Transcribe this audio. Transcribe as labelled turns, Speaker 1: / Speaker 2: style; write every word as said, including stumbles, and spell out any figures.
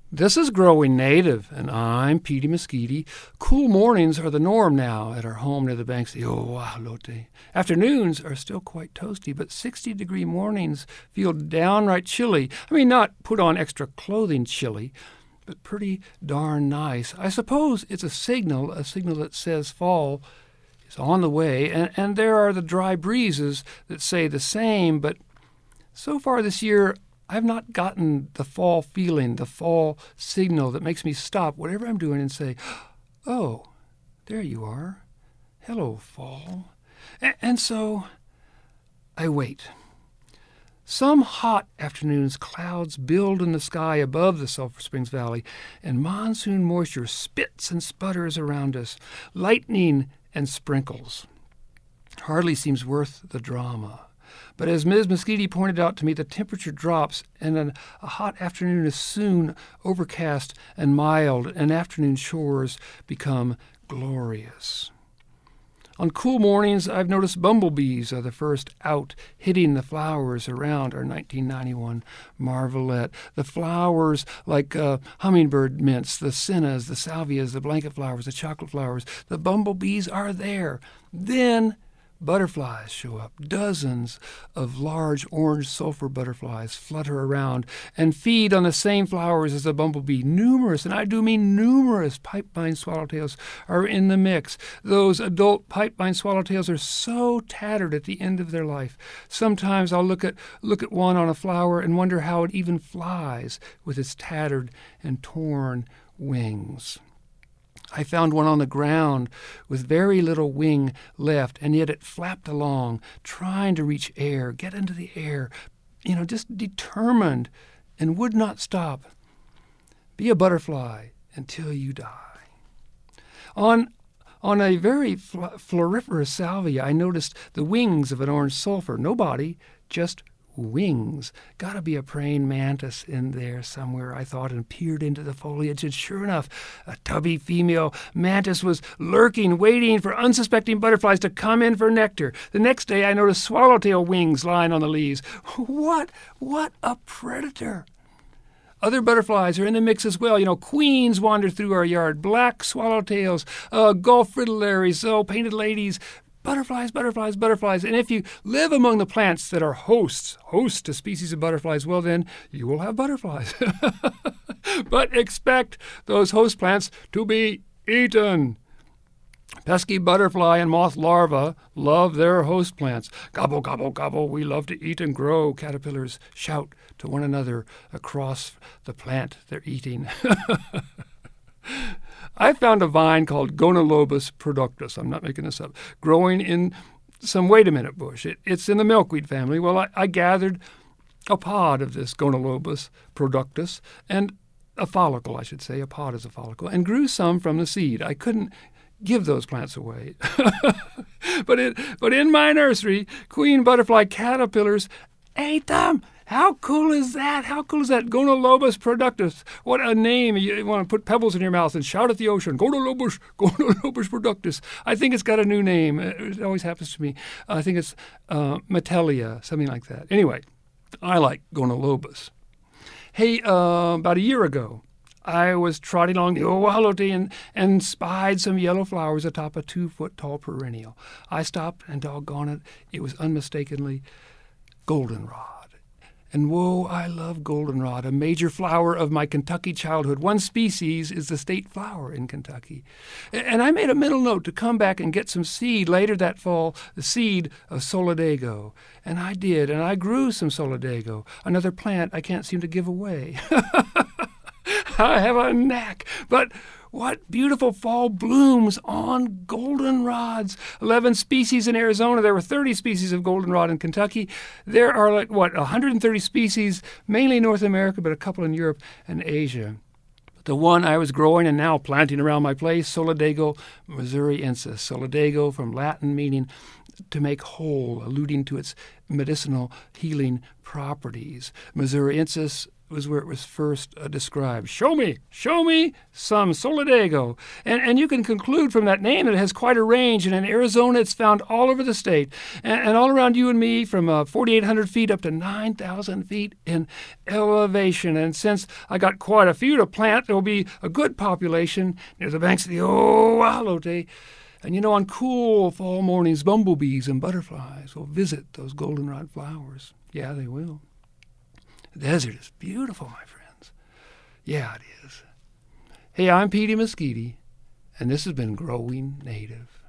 Speaker 1: This is Growing Native, and I'm Petey Mesquite. Cool mornings are the norm now at our home near the banks of the Oahalote. Afternoons are still quite toasty, but sixty-degree mornings feel downright chilly. I mean, not put on extra clothing chilly, but pretty darn nice. I suppose it's a signal, a signal that says fall is on the way, and, and there are the dry breezes that say the same, but so far this year, I've not gotten the fall feeling, the fall signal that makes me stop whatever I'm doing and say, oh, there you are. Hello, fall. A- and so I wait. Some hot afternoons, clouds build in the sky above the Sulphur Springs Valley, and monsoon moisture spits and sputters around us, lightning and sprinkles. Hardly seems worth the drama. But as Miz Mesquite pointed out to me, the temperature drops, and an, a hot afternoon is soon overcast and mild, and afternoon shores become glorious. On cool mornings, I've noticed bumblebees are the first out, hitting the flowers around our nineteen ninety-one Marvelette. The flowers like uh, hummingbird mints, the cinnas, the salvias, the blanket flowers, the chocolate flowers. The bumblebees are there. Then butterflies show up. Dozens of large orange sulfur butterflies flutter around and feed on the same flowers as the bumblebee. Numerous, and I do mean numerous, pipevine swallowtails are in the mix. Those adult pipevine swallowtails are so tattered at the end of their life. Sometimes I'll look at look at one on a flower and wonder how it even flies with its tattered and torn wings. I found one on the ground with very little wing left, and yet it flapped along, trying to reach air, get into the air, you know, just determined and would not stop. Be a butterfly until you die. On on a very fl- floriferous salvia, I noticed the wings of an orange sulfur. No body, just wings. Gotta be a praying mantis in there somewhere, I thought, and peered into the foliage, and sure enough, a tubby female mantis was lurking, waiting for unsuspecting butterflies to come in for nectar. The next day, I noticed swallowtail wings lying on the leaves. What, what a predator! Other butterflies are in the mix as well. You know, queens wander through our yard, black swallowtails, uh, Gulf fritillaries, oh, painted ladies, Butterflies, butterflies, butterflies. And if you live among the plants that are hosts, host to species of butterflies, well then, you will have butterflies. But expect those host plants to be eaten. Pesky butterfly and moth larvae love their host plants. Gobble, gobble, gobble, we love to eat and grow, caterpillars shout to one another across the plant they're eating. I found a vine called Gonolobus productus, I'm not making this up, growing in some wait-a-minute bush. It, it's in the milkweed family. Well, I, I gathered a pod of this Gonolobus productus, and a follicle, I should say, a pod is a follicle, and grew some from the seed. I couldn't give those plants away. but, it, but in my nursery, queen butterfly caterpillars ate them. How cool is that? How cool is that? Gonolobus productus. What a name. You want to put pebbles in your mouth and shout at the ocean. Gonolobus, Gonolobus productus. I think it's got a new name. It always happens to me. I think it's uh, Metellia, something like that. Anyway, I like Gonolobus. Hey, uh, about a year ago, I was trotting along the Oahalote and, and spied some yellow flowers atop a two-foot-tall perennial. I stopped, and doggone it, it was unmistakably goldenrod. And whoa, I love goldenrod, a major flower of my Kentucky childhood. One species is the state flower in Kentucky. And I made a mental note to come back and get some seed later that fall, the seed of Solidago. And I did, and I grew some Solidago, another plant I can't seem to give away. I have a knack, but what beautiful fall blooms on goldenrods. Eleven species in Arizona. There were thirty species of goldenrod in Kentucky. There are, like, what, one hundred thirty species, mainly North America, but a couple in Europe and Asia. The one I was growing and now planting around my place, Solidago missouriensis. Solidago from Latin meaning to make whole, alluding to its medicinal healing properties. Missouriensis was where it was first uh, described. Show me, show me some Solidago. And, and you can conclude from that name that it has quite a range. And in Arizona, it's found all over the state. And, and all around you and me from uh, forty-eight hundred feet up to nine thousand feet in elevation. And since I got quite a few to plant, there will be a good population near the banks of the Oahalote. And you know, on cool fall mornings, bumblebees and butterflies will visit those goldenrod flowers. Yeah, they will. The desert is beautiful, my friends. Yeah, it is. Hey, I'm Petey Mesquite, and this has been Growing Native.